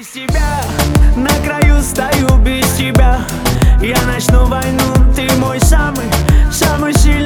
без тебя, на краю стою без тебя. Я начну войну, ты мой самый, самый сильный.